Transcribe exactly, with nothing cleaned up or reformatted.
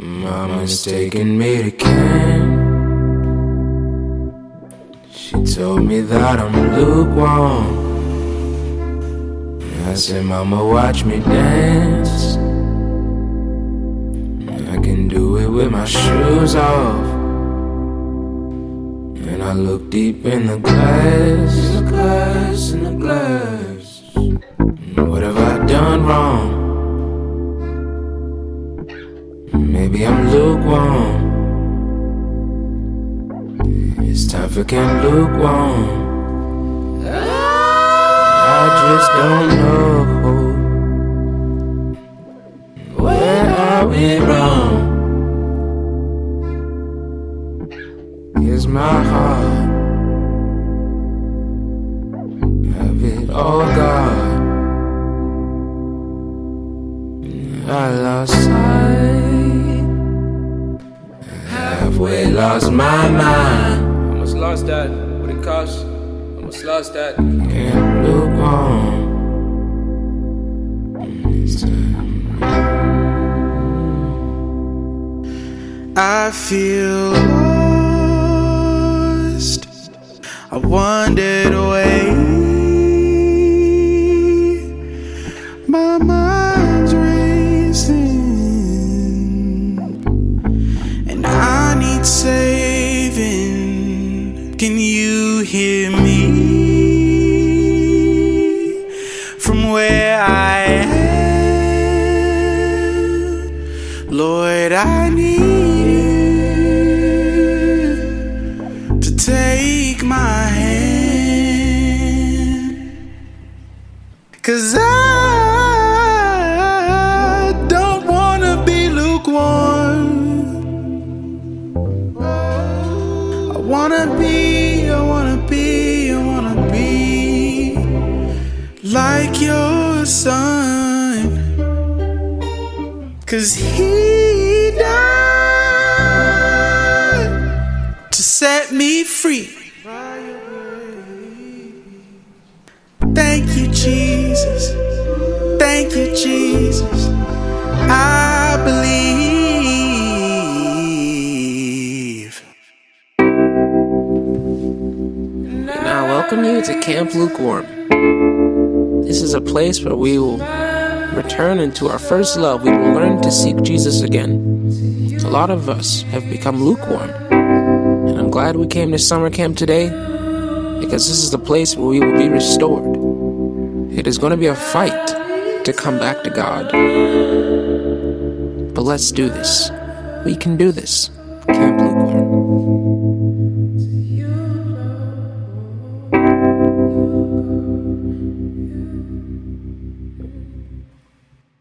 Mama's taking me to camp. She told me that I'm lukewarm. I said, Mama, watch me dance. I can do it with my shoes off. And I look deep in the glass, in the glass, in the glass. What have I done wrong? Maybe I'm lukewarm. It's time for Camp Lukewarm. I just don't know. Where are we wrong? Here's my heart. Have it all, God. I lost sight. Halfway lost my mind. Almost lost that. What it cost? Almost lost that. Can't look on. I feel lost. I wandered away. My mind's racing, and I need saving. Can you hear me? From where I am, Lord, I need you to take my hand, 'cause I don't wanna be lukewarm. I wanna be, I wanna be, I wanna be like your son, 'cause he died to set me free. Thank you, Jesus. Thank you, Jesus. I believe. And I welcome you to Camp Lukewarm. This is a place where we will return into our first love. We will learn to seek Jesus again. A lot of us have become lukewarm, and I'm glad we came to summer camp today, because this is the place where we will be restored. It is going to be a fight to come back to God, but let's do this. We can do this. Camp Lukewarm.